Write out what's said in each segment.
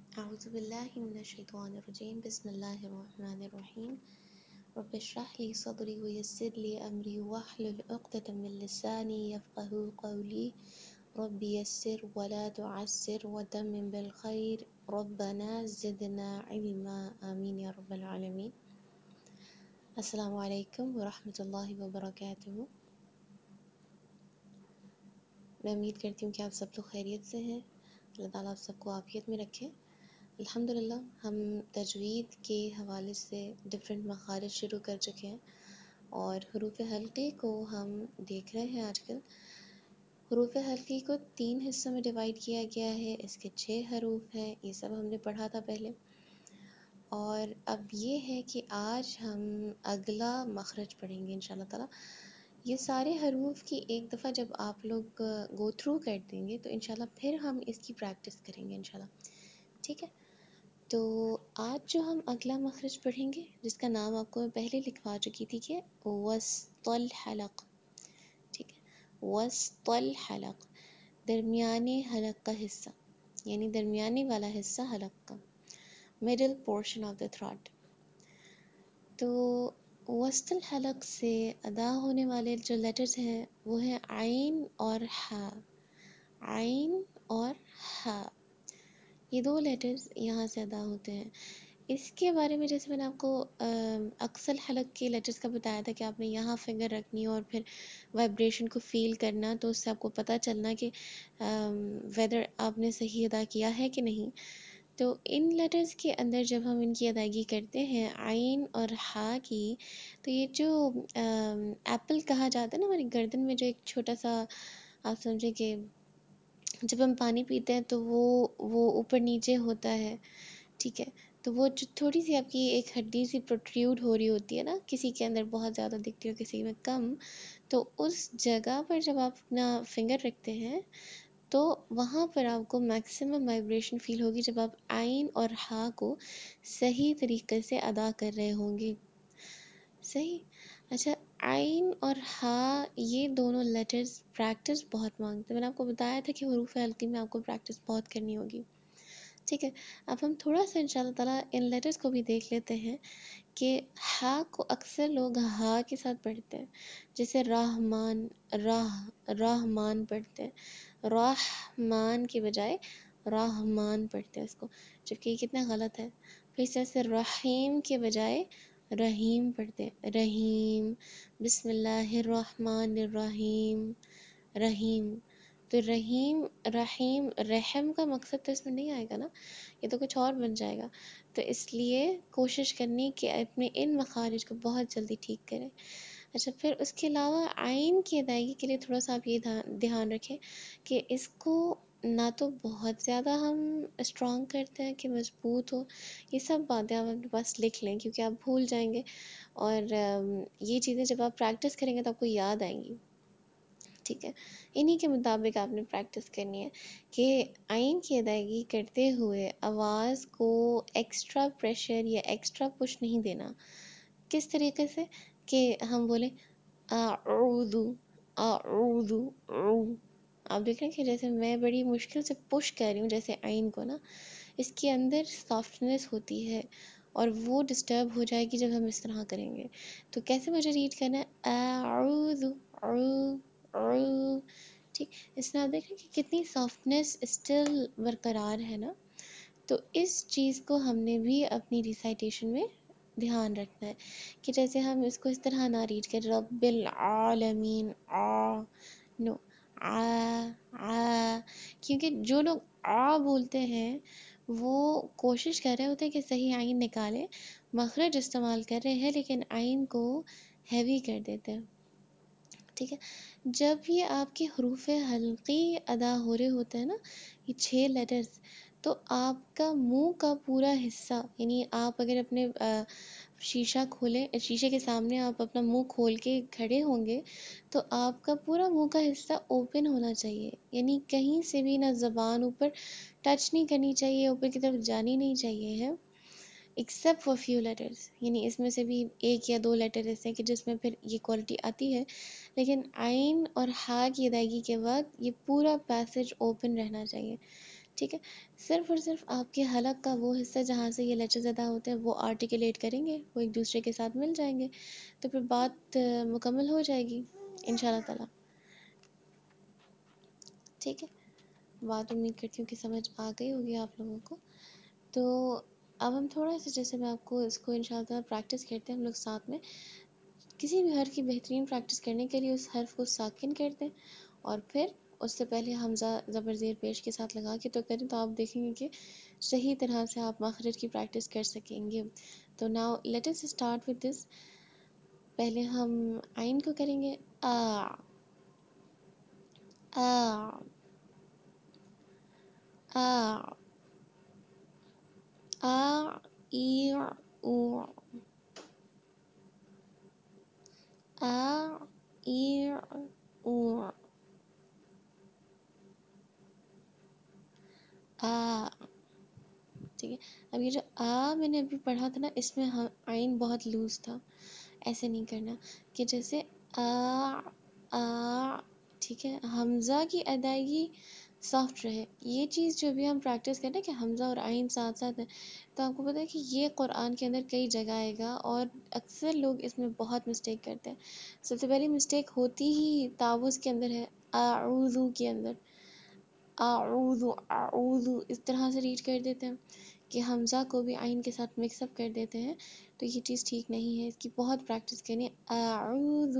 أعوذ بالله من الشيطان الرجيم بسم الله الرحمن الرحيم رب اشرح لي صدري ويسر لي أمري واحلل عقدة من لساني يفقهوا قولي رب يسر ولا تعسر وتمم بالخير ربنا زدنا علما آمين يا رب العالمين. السلام علیکم ورحمۃ اللہ وبرکاتہ. میں امید کرتی ہوں کہ آپ سب لوگ خیریت سے ہیں. اللہ تعالیٰ آپ سب کو عافیت میں رکھے. الحمدللہ ہم تجوید کے حوالے سے ڈفرینٹ مخارج شروع کر چکے ہیں اور حروف حلقی کو ہم دیکھ رہے ہیں. آج کل حروف حلقی کو 3 حصوں میں ڈیوائیڈ کیا گیا ہے. اس کے 6 حروف ہیں. یہ سب ہم نے پڑھا تھا پہلے. اور اب یہ ہے کہ آج ہم اگلا مخرج پڑھیں گے انشاءاللہ تعالیٰ. یہ سارے حروف کی ایک دفعہ جب آپ لوگ گو تھرو کر دیں گے تو انشاءاللہ پھر ہم اس کی پریکٹس کریں گے انشاءاللہ. ٹھیک ہے. تو آج جو ہم اگلا مخرج پڑھیں گے جس کا نام آپ کو میں پہلے لکھوا چکی تھی کہ وسط الحلق. ٹھیک ہے. وسط الحلق درمیانی حلق کا حصہ یعنی درمیانی والا حصہ حلق کا middle portion of the throat. تو وسط الحلق سے ادا ہونے والے جو لیٹرز ہیں وہ ہیں عین اور ہا. عین اور ہا یہ 2 لیٹرز یہاں سے ادا ہوتے ہیں. اس کے بارے میں جیسے میں نے آپ کو اکثر حلق کے لیٹرز کا بتایا تھا کہ آپ نے یہاں فنگر رکھنی اور پھر وائبریشن کو فیل کرنا تو اس سے آپ کو پتہ چلنا کہ ویدر آپ نے صحیح ادا کیا ہے کہ نہیں. تو ان لیٹرز کے اندر جب ہم ان کی ادائیگی کرتے ہیں عین اور ہا کی تو یہ جو ایپل کہا جاتا ہے نا ہماری گردن میں جو ایک چھوٹا سا آپ سمجھیں کہ جب ہم پانی پیتے ہیں تو وہ اوپر نیچے ہوتا ہے. ٹھیک ہے. تو وہ جو تھوڑی سی آپ کی ایک ہڈی سی پروٹریوڈ ہو رہی ہوتی ہے نا کسی کے اندر بہت زیادہ دکھتی ہے کسی میں کم تو اس جگہ پر جب آپ اپنا فنگر رکھتے ہیں تو وہاں پر آپ کو میکسیمم وائبریشن فیل ہوگی جب آپ عین اور ہا کو صحیح طریقے سے ادا کر رہے ہوں گے. صحیح. اچھا عین اور ہا یہ دونوں لیٹرز پریکٹس بہت مانگتے ہیں. میں نے آپ کو بتایا تھا کہ حروف حلقی میں آپ کو پریکٹس بہت کرنی ہوگی. ٹھیک ہے. اب ہم تھوڑا سا انشاءاللہ تعالیٰ ان لیٹرز کو بھی دیکھ لیتے ہیں کہ ہا کو اکثر لوگ ہا کے ساتھ پڑھتے ہیں جیسے رحمان رحمان پڑھتے ہیں. رحمان کی بجائے رحمان پڑھتے ہیں اس کو جبکہ یہ کتنا غلط ہے. پھر اس طرح سے رحیم کے بجائے رحیم پڑھتے ہیں. رحیم بسم اللہ الرحمن الرحیم رحیم. تو رحیم رحیم رحم کا مقصد تو اس میں نہیں آئے گا نا یہ تو کچھ اور بن جائے گا. تو اس لیے کوشش کرنی کہ اپنے ان مخارج کو بہت جلدی ٹھیک کریں. اچھا پھر اس کے علاوہ عین کی ادائیگی کے لیے تھوڑا سا آپ یہ دھیان رکھیں کہ اس کو نہ تو بہت زیادہ ہم اسٹرانگ کرتے ہیں کہ مضبوط ہو. یہ سب باتیں آپ اپنے پاس لکھ لیں کیونکہ آپ بھول جائیں گے اور یہ چیزیں جب آپ پریکٹس کریں گے تو آپ کو یاد آئیں گی. ٹھیک ہے. انہی کے مطابق آپ نے پریکٹس کرنی ہے کہ عین کی ادائیگی کرتے ہوئے آواز کو ایکسٹرا پریشر یا ایکسٹرا پش نہیں دینا. کس طریقے سے کہ ہم بولیں اعوذ اعوذ آپ دیکھ رہے ہیں کہ جیسے میں بڑی مشکل سے پش کر رہی ہوں جیسے عین کو نا اس کے اندر سافٹنس ہوتی ہے اور وہ ڈسٹرب ہو جائے گی جب ہم اس طرح کریں گے. تو کیسے مجھے ریڈ کرنا ہے اعوذ ٹھیک. اس میں آپ دیکھ رہے ہیں کہ کتنی سافٹنس اسٹل برقرار ہے نا. تو اس چیز کو ہم نے بھی اپنی ریسائٹیشن میں دھیان رکھنا ہے کہ جیسے ہم اس کو اس طرح نہ ریڈ کریں رب العالمین نو کیونکہ جو لوگ بولتے ہیں وہ کوشش کر رہے ہوتے ہیں کہ صحیح عین نکالیں مخرج استعمال کر رہے ہیں لیکن عین کو ہیوی کر دیتے ہیں. ٹھیک ہے. جب یہ آپ کے حروف حلقی ادا ہو رہے ہوتے ہیں نا یہ 6 لیٹرز تو آپ کا منہ کا پورا حصہ یعنی آپ اگر اپنے شیشہ کھولیں شیشے کے سامنے آپ اپنا منہ کھول کے کھڑے ہوں گے تو آپ کا پورا منہ کا حصہ اوپن ہونا چاہیے. یعنی کہیں سے بھی نہ زبان اوپر ٹچ نہیں کرنی چاہیے اوپر کی طرف جانی نہیں چاہیے ہے ایکسیپٹ فار فیو لیٹرز. یعنی اس میں سے بھی 1 یا 2 لیٹر ایسے ہیں کہ جس میں پھر یہ کوالٹی آتی ہے لیکن عین اور ہا کی ادائیگی کے وقت یہ پورا پیسج اوپن رہنا چاہیے. ٹھیک ہے، صرف اور صرف آپ کے حلق کا وہ حصہ جہاں سے یہ لیٹرز ادا ہوتے ہیں وہ آرٹیکولیٹ کریں گے، وہ ایک دوسرے کے ساتھ مل جائیں گے، تو پھر بات مکمل ہو جائے گی ان شاء اللہ تعالیٰ. ٹھیک ہے، بات امید کرتی ہوں کہ سمجھ آ گئی ہوگی آپ لوگوں کو. تو اب ہم تھوڑا سا، جیسے میں آپ کو اس کو ان شاء اللہ تعالیٰ پریکٹس کرتے ہیں ہم لوگ ساتھ میں. کسی بھی حرف کی بہترین پریکٹس کرنے کے لیے اس حرف کو ساکن کر دیں، اور پھر اس سے پہلے حمزہ زبر زیر پیش کے ساتھ لگا کے تو کریں، تو آپ دیکھیں گے کہ صحیح طرح سے آپ مخرج کی پریکٹس کر سکیں گے. تو now let us start with this. پہلے ہم آئین کو کریں گے آ آ آ آ ای او آ ای او آ. ٹھیک ہے، اب یہ جو آ میں نے ابھی پڑھا تھا نا، اس میں آئین بہت لوز تھا. ایسے نہیں کرنا کہ جیسے آ آ. ٹھیک ہے، حمزہ کی ادائیگی سافٹ رہے. یہ چیز جو بھی ہم پریکٹس کریں نا کہ حمزہ اور آئین ساتھ ساتھ ہیں، تو آپ کو پتہ ہے کہ یہ قرآن کے اندر کئی جگہ آئے گا، اور اکثر لوگ اس میں بہت مسٹیک کرتے ہیں. سب سے پہلی مسٹیک ہوتی ہی تعوذ کے اندر ہے، اعوذ کے اندر. اعوذ اعوذ اس طرح سے ریڈ کر دیتے ہیں کہ حمزہ کو بھی آئین کے ساتھ مکس اپ کر دیتے ہیں. تو یہ چیز ٹھیک نہیں ہے، اس کی بہت پریکٹس کرنی ہے. اعوذ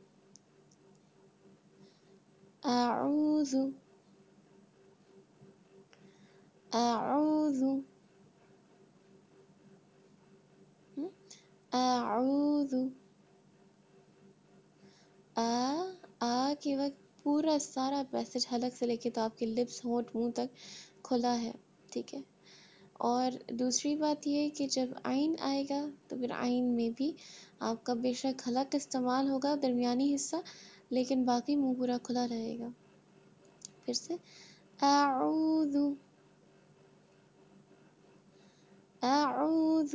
اعوذ اعوذ اعوذ. آ کے وقت پورا سارا پیسج حلق سے لے کے تو آپ کے لپس ہونٹ منہ تک کھلا ہے. ٹھیک ہے، اور دوسری بات یہ کہ جب آئین آئے گا تو پھر آئین میں بھی آپ کا بے شک حلق استعمال ہوگا، درمیانی حصہ، لیکن باقی منہ پورا کھلا رہے گا. پھر سے اعوذ اعوذ.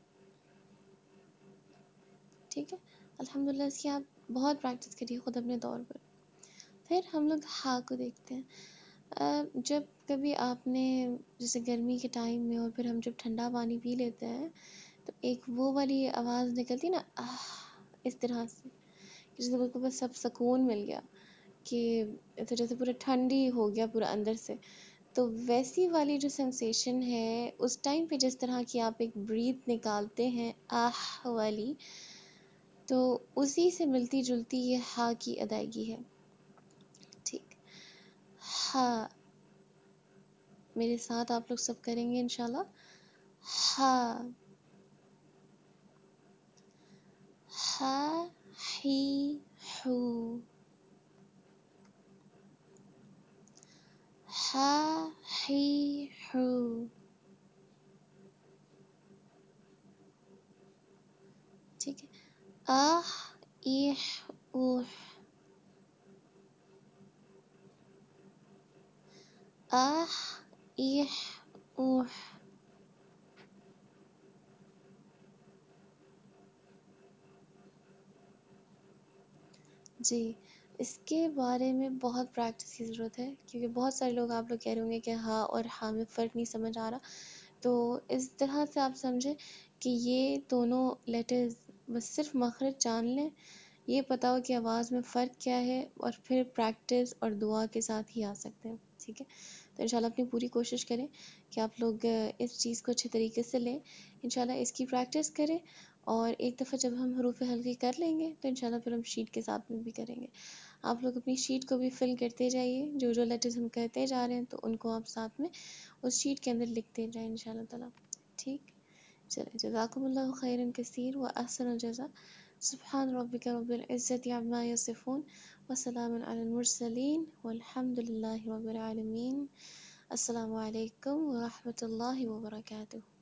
ٹھیک ہے، الحمدللہ اس کی آپ بہت پریکٹس کریے خود اپنے طور پر. پھر ہم لوگ ہا کو دیکھتے ہیں. جب کبھی آپ نے جیسے گرمی کے ٹائم میں، اور پھر ہم جب ٹھنڈا پانی پی لیتے ہیں تو ایک وہ والی آواز نکلتی نا اس طرح سے، جیسے بالکل بس سب سکون مل گیا، کہ جیسے پورا ٹھنڈی ہو گیا پورا اندر سے. تو ویسی والی جو سینسیشن ہے اس ٹائم پہ، جس طرح کی آپ ایک بریتھ نکالتے ہیں والی، تو اسی سے ملتی جلتی یہ ہا کی ادائیگی ہے. ٹھیک، ہا میرے ساتھ آپ لوگ سب کریں گے انشاءاللہ. ہا ہا ہی ہو ہا ہی ہو. ٹھیک ہے، آہ ایہ اوہ آہ ایہ اوہ. جی، اس کے بارے میں بہت پریکٹس کی ضرورت ہے، کیونکہ بہت سارے لوگ آپ لوگ کہہ رہے ہوں گے کہ ہاں اور ہاں میں فرق نہیں سمجھ آ رہا. تو اس طرح سے آپ سمجھیں کہ یہ دونوں لیٹرز بس صرف مخرج جان لیں، یہ پتہ ہو کہ آواز میں فرق کیا ہے، اور پھر پریکٹس اور دعا کے ساتھ ہی آ سکتے ہیں. ٹھیک ہے، تو انشاءاللہ اپنی پوری کوشش کریں کہ آپ لوگ اس چیز کو اچھے طریقے سے لیں. انشاءاللہ اس کی پریکٹس کریں، اور ایک دفعہ جب ہم حروف ہلکی کر لیں گے تو انشاءاللہ پھر ہم شیٹ کے ساتھ میں بھی کریں گے. آپ لوگ اپنی شیٹ کو بھی فل کرتے جائیے، جو جو لیٹرز ہم کہتے جا رہے ہیں تو ان کو آپ ساتھ میں اس شیٹ کے اندر لکھتے جائیں انشاءاللہ تعالی. ٹھیک، چلیں، جزاکم اللہ خیرا کثیر و احسن الجزاء. سبحان ربک رب العزت عما یصفون وسلام علی المرسلین والحمد للہ رب العالمین. السلام علیکم ورحمۃ اللہ وبرکاتہ.